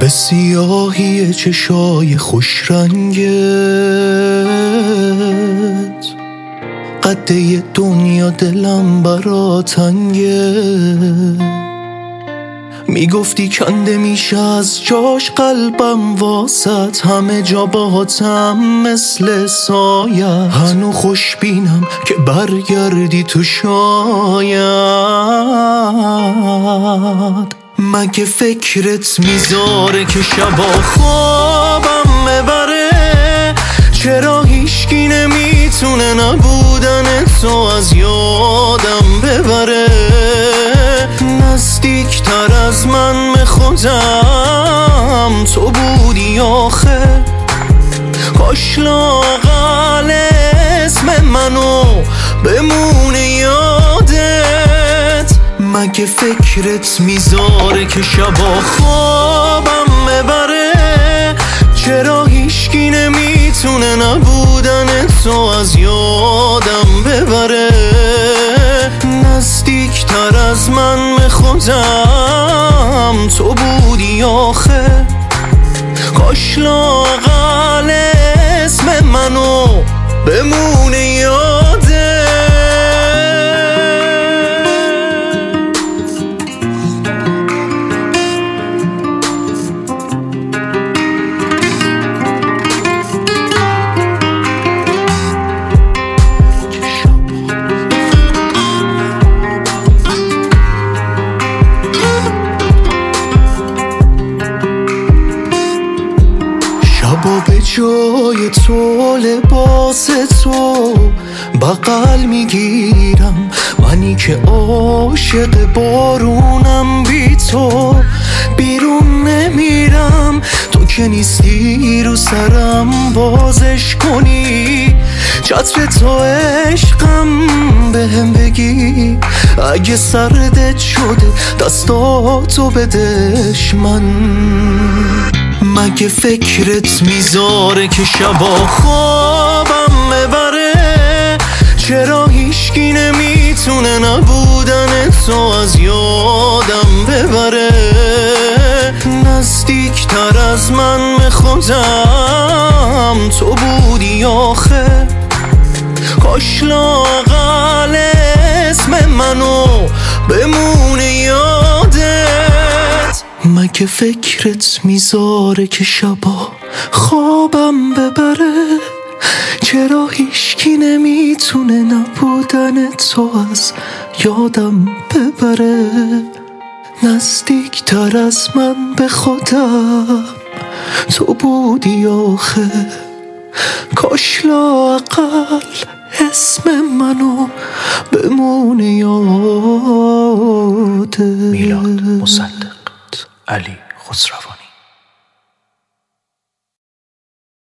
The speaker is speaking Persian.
به سیاهی چشای خوش رنگت، قده دنیا دلم برا تنگه. میگفتی کنده میشه از جاش قلبم، واسط همه جا باهاتم مثل سایه. هنو خوشبینم که برگردی تو شاید. مگه فکرت میذاره که شبا خوابم ببره؟ چرا هیچکی نمیتونه نبودن تو از یادم ببره؟ نزدیکتر از من به خودم تو بودی آخه. کاش لااقل اسم منو بمونه یادت. مگه فکرت میذاره که شبا خوابم ببره؟ چرا هیچکی نمیتونه نبودن تو از یادم ببره؟ نزدیکتر از من به خودم تو بودی آخه. کاش لااقل اسم منو بمونه یادت. شبا به جای تو لباس تو بغل میگیرم، منی که عاشق بارونم بی تو بیرون نمیرم. تو که نیستی رو سرم بازش کنی، چتر تو عشقم بهم بگی. اگه سردت شده دستاتو بدش من. مگه فکرت میذاره که شبا خوابم ببره؟ چرا هیچکی نمیتونه نبودن تو از یادم ببره؟ نزدیکتر از من به خودم تو بودی آخه. کاش لااقل اسم منو بمونه یادت. مگه فکرت میذاره که شبا خوابم ببره؟ چرا هیچکی نمیتونه نبودن تو از یادم ببره؟ نزدیکتر از من به خودم تو بودی آخه. کاش لااقل اسم منو بمونه یادت. میلاد مصدق، علی خسروانی.